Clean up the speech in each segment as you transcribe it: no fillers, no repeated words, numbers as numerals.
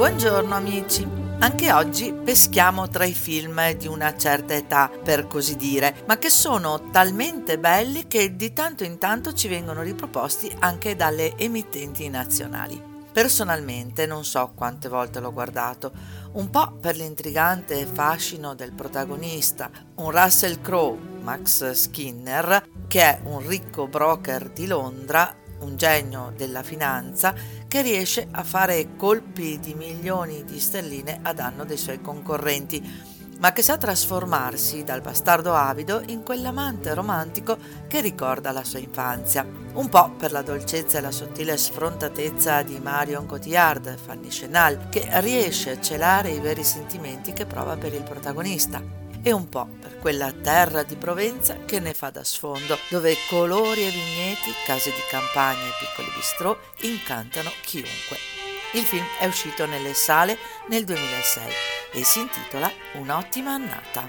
Buongiorno amici, anche oggi peschiamo tra i film di una certa età, per così dire, ma che sono talmente belli che di tanto in tanto ci vengono riproposti anche dalle emittenti nazionali. Personalmente non so quante volte l'ho guardato, un po' per l'intrigante fascino del protagonista, un Russell Crowe, Max Skinner, che è un ricco broker di Londra, un genio della finanza che riesce a fare colpi di milioni di sterline a danno dei suoi concorrenti, ma che sa trasformarsi dal bastardo avido in quell'amante romantico che ricorda la sua infanzia. Un po' per la dolcezza e la sottile sfrontatezza di Marion Cotillard, Fanny Chenal, che riesce a celare i veri sentimenti che prova per il protagonista, e un po' per quella terra di Provenza che ne fa da sfondo, dove colori e vigneti, case di campagna e piccoli bistrò incantano chiunque. Il film è uscito nelle sale nel 2006 e si intitola Un'ottima annata.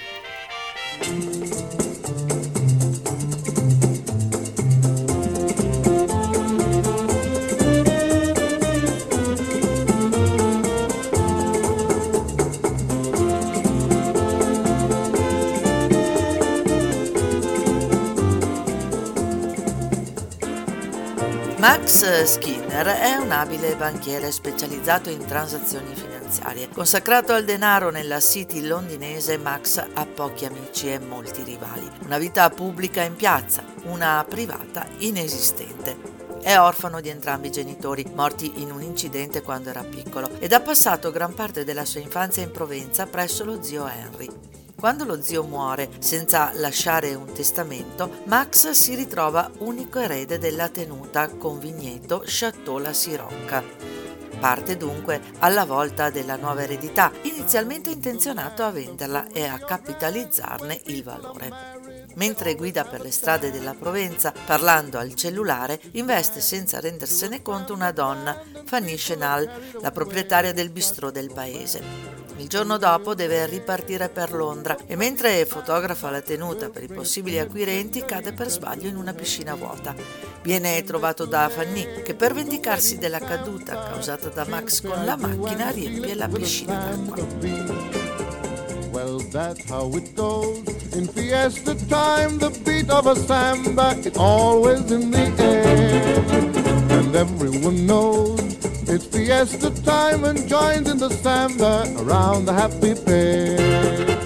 Max Skinner è un abile banchiere specializzato in transazioni finanziarie. Consacrato al denaro nella city londinese, Max ha pochi amici e molti rivali. Una vita pubblica in piazza, una privata inesistente. È orfano di entrambi i genitori, morti in un incidente quando era piccolo, ed ha passato gran parte della sua infanzia in Provenza presso lo zio Henry. Quando lo zio muore senza lasciare un testamento, Max si ritrova unico erede della tenuta con vigneto Château La Sirocca. Parte dunque alla volta della nuova eredità, inizialmente intenzionato a venderla e a capitalizzarne il valore. Mentre guida per le strade della Provenza, parlando al cellulare, investe senza rendersene conto una donna, Fanny Chenal, la proprietaria del bistrò del paese. Il giorno dopo deve ripartire per Londra e mentre fotografa la tenuta per i possibili acquirenti cade per sbaglio in una piscina vuota. Viene trovato da Fanny che per vendicarsi della caduta causata da Max con la macchina riempie la piscina d'acqua. Well, that's how it goes. In fiesta time, the beat of a samba is always in the air. And everyone knows it's fiesta time and joins in the samba around the happy pair.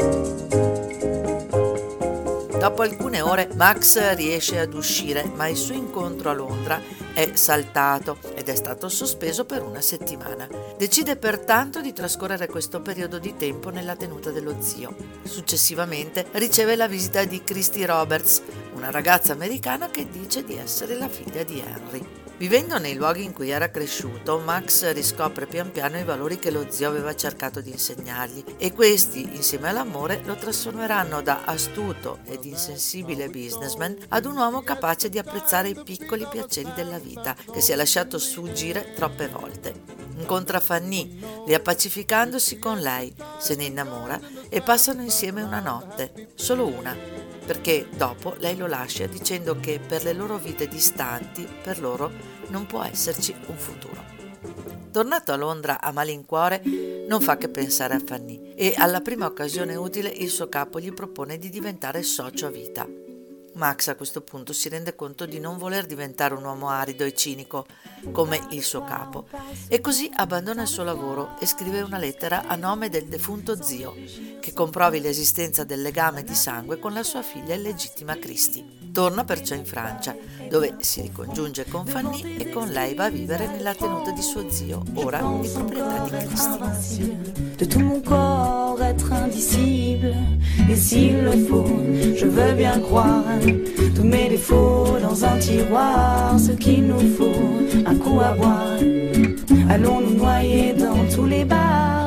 Dopo alcune ore Max riesce ad uscire, ma il suo incontro a Londra è saltato ed è stato sospeso per una settimana. Decide pertanto di trascorrere questo periodo di tempo nella tenuta dello zio. Successivamente riceve la visita di Christy Roberts, una ragazza americana che dice di essere la figlia di Henry. Vivendo nei luoghi in cui era cresciuto, Max riscopre pian piano i valori che lo zio aveva cercato di insegnargli e questi, insieme all'amore, lo trasformeranno da astuto ed insensibile businessman ad un uomo capace di apprezzare i piccoli piaceri della vita, che si è lasciato sfuggire troppe volte. Incontra Fanny, riappacificandosi con lei, se ne innamora e passano insieme una notte, solo una, perché dopo lei lo lascia dicendo che per le loro vite distanti, per loro non può esserci un futuro. Tornato a Londra a malincuore, non fa che pensare a Fanny e alla prima occasione utile il suo capo gli propone di diventare socio a vita. Max a questo punto si rende conto di non voler diventare un uomo arido e cinico come il suo capo e così abbandona il suo lavoro e scrive una lettera a nome del defunto zio che comprovi l'esistenza del legame di sangue con la sua figlia illegittima Christy. Torna perciò in Francia, dove si ricongiunge con Fanny e con lei va a vivere nella tenuta di suo zio, ora di proprietà di Christy. De tout mon corps être indicible, et s'il le faut, je veux bien croire tous mes défauts dans un tiroir, ce qu'il nous faut, un coup à boire, allons nous noyer dans tous les bars.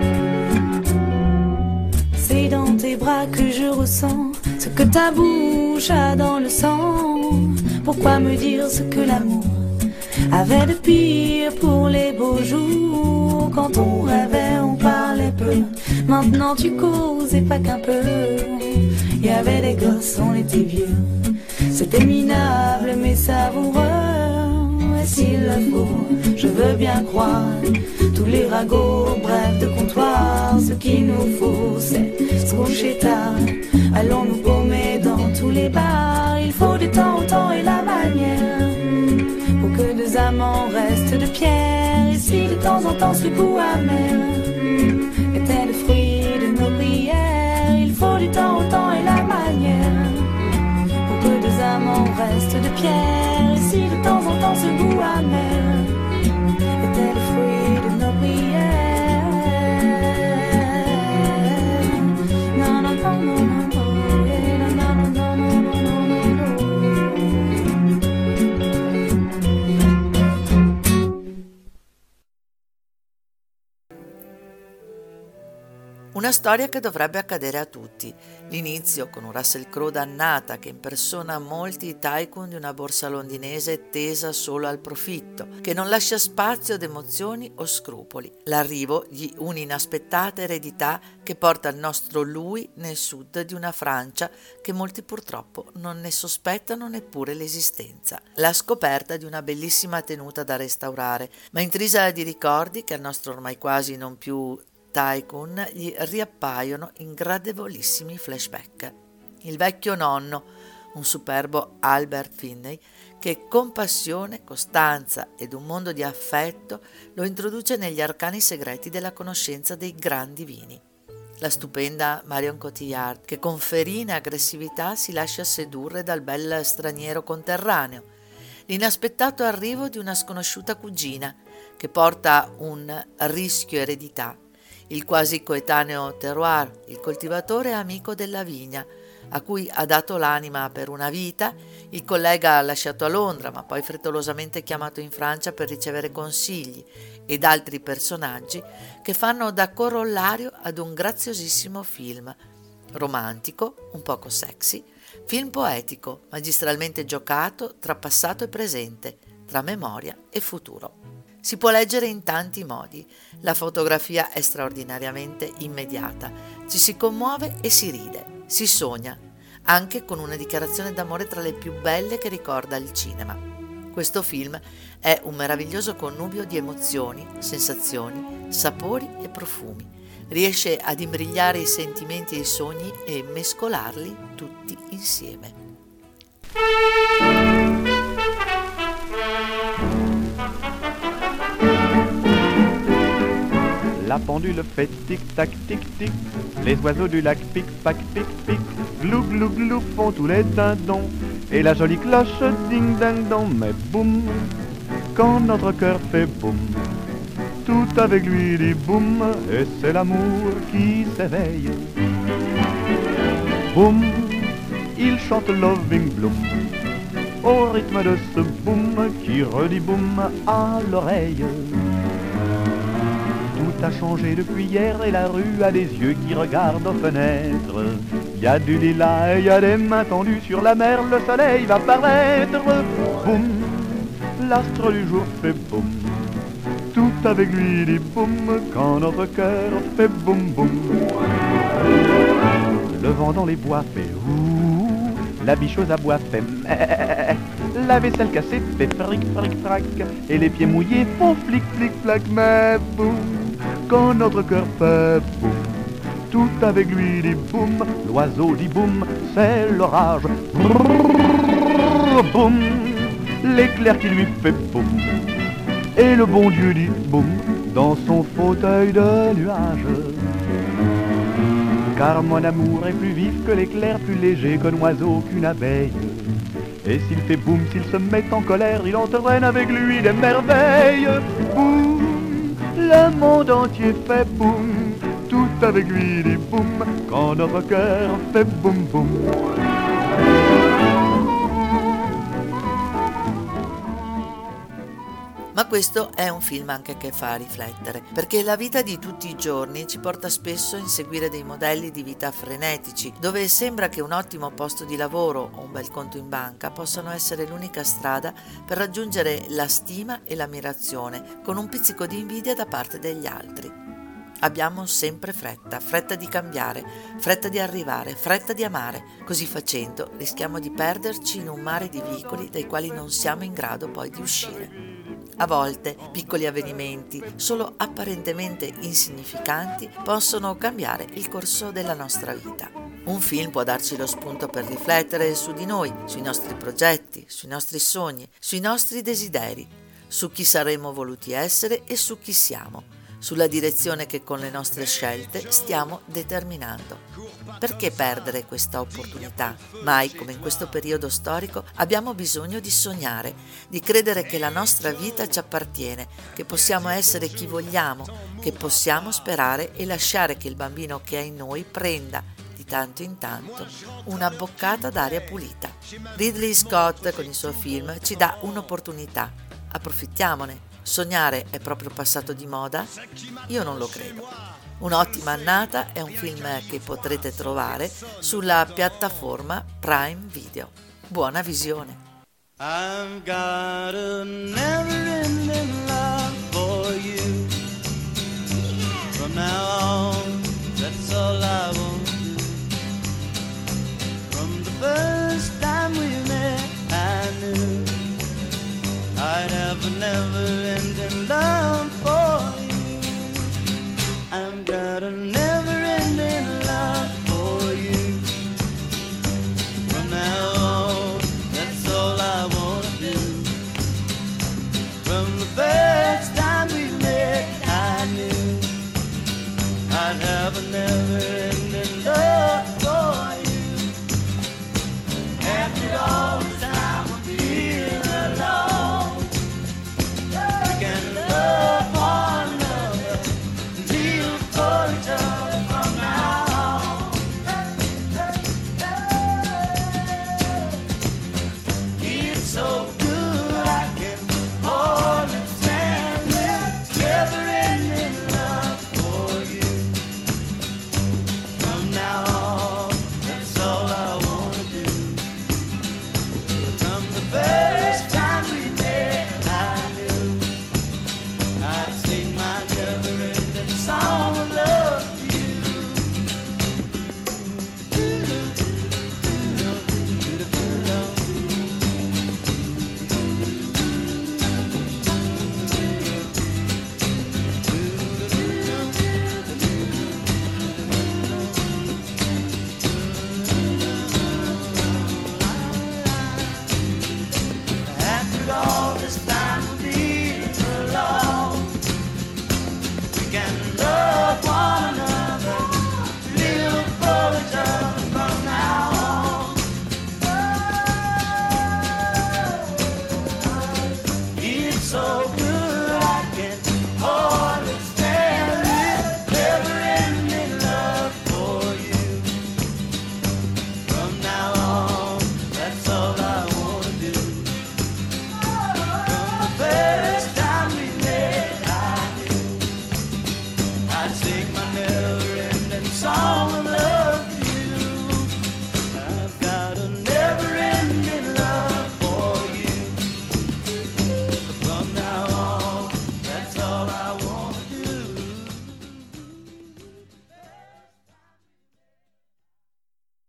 C'est dans tes bras que je ressens ce que ta bouche chat dans le sang. Pourquoi me dire ce que l'amour avait de pire pour les beaux jours? Quand on rêvait, on parlait peu. Maintenant tu causes et pas qu'un peu. Y avait des gosses, on était vieux. C'était minable mais savoureux. Et s'il le faut, je veux bien croire tous les ragots, bref de comptoir. Ce qu'il nous faut, c'est se coucher tard. Allons nous paumer dans tous les bars. Il faut du temps au temps et la manière pour que deux amants restent de pierre. Et si de temps en temps ce goût amer était le fruit de nos prières. Il faut du temps au temps et la manière pour que deux amants restent de pierre. Et si de temps en temps ce goût amer était le fruit de nos prières. Non, non, non, non, non. Una storia che dovrebbe accadere a tutti. L'inizio con un Russell Crowe dannata che impersona molti tycoon di una borsa londinese tesa solo al profitto, che non lascia spazio ad emozioni o scrupoli. L'arrivo di un'inaspettata eredità che porta il nostro lui nel sud di una Francia che molti purtroppo non ne sospettano neppure l'esistenza. La scoperta di una bellissima tenuta da restaurare, ma intrisa di ricordi che al nostro ormai quasi non più tycoon gli riappaiono in gradevolissimi flashback. Il vecchio nonno, un superbo Albert Finney, che con passione, costanza ed un mondo di affetto lo introduce negli arcani segreti della conoscenza dei grandi vini. La stupenda Marion Cotillard, che con ferina aggressività si lascia sedurre dal bel straniero conterraneo. L'inaspettato arrivo di una sconosciuta cugina, che porta un rischio eredità. Il quasi coetaneo Terroir, il coltivatore amico della vigna, a cui ha dato l'anima per una vita, il collega lasciato a Londra ma poi frettolosamente chiamato in Francia per ricevere consigli, ed altri personaggi che fanno da corollario ad un graziosissimo film, romantico, un poco sexy, film poetico, magistralmente giocato tra passato e presente, tra memoria e futuro. Si può leggere in tanti modi, la fotografia è straordinariamente immediata, ci si commuove e si ride, si sogna, anche con una dichiarazione d'amore tra le più belle che ricorda il cinema. Questo film è un meraviglioso connubio di emozioni, sensazioni, sapori e profumi. Riesce ad imbrigliare i sentimenti e i sogni e mescolarli tutti insieme. La pendule fait tic-tac, tic-tic. Les oiseaux du lac pic-pac, pic-pic. Glou, glou, glou font tous les dindons. Et la jolie cloche ding-ding-dong. Mais boum, quand notre cœur fait boum, tout avec lui dit boum. Et c'est l'amour qui s'éveille. Boum, il chante Loving Bloom au rythme de ce boum qui redit boum à l'oreille. Tout a changé depuis hier et la rue a des yeux qui regardent aux fenêtres. Y a du lilas et y a des mains tendues sur la mer, le soleil va paraître. Boum, l'astre du jour fait boum, tout avec lui dit boum, quand notre cœur fait boum boum. Le vent dans les bois fait ouh, la bicheuse à bois fait meh, la vaisselle cassée fait fric fric frac, et les pieds mouillés font flic flic flac. Mais boum, quand notre cœur fait boum, tout avec lui dit boum, l'oiseau dit boum, c'est l'orage. Brrr, boum, l'éclair qui lui fait boum, et le bon Dieu dit boum, dans son fauteuil de nuage. Car mon amour est plus vif que l'éclair, plus léger qu'un oiseau, qu'une abeille. Et s'il fait boum, s'il se met en colère, il entraîne avec lui des merveilles. Boum, le monde entier fait boum, tout avec lui dit boum, quand notre cœur fait boum boum. Ma questo è un film anche che fa riflettere, perché la vita di tutti i giorni ci porta spesso a inseguire dei modelli di vita frenetici, dove sembra che un ottimo posto di lavoro o un bel conto in banca possano essere l'unica strada per raggiungere la stima e l'ammirazione, con un pizzico di invidia da parte degli altri. Abbiamo sempre fretta di cambiare, fretta di arrivare, fretta di amare. Così facendo rischiamo di perderci in un mare di vicoli dai quali non siamo in grado poi di uscire. A volte piccoli avvenimenti, solo apparentemente insignificanti, possono cambiare il corso della nostra vita. Un film può darci lo spunto per riflettere su di noi, sui nostri progetti, sui nostri sogni, sui nostri desideri, su chi saremmo voluti essere e su chi siamo, sulla direzione che con le nostre scelte stiamo determinando. Perché perdere questa opportunità? Mai come in questo periodo storico abbiamo bisogno di sognare, di credere che la nostra vita ci appartiene, che possiamo essere chi vogliamo, che possiamo sperare e lasciare che il bambino che è in noi prenda, di tanto in tanto, una boccata d'aria pulita. Ridley Scott con il suo film ci dà un'opportunità. Approfittiamone. Sognare è proprio passato di moda? Io non lo credo. Un'ottima annata è un film che potrete trovare sulla piattaforma Prime Video. Buona visione! I've got a never-ending love for you. From now on, that's all I will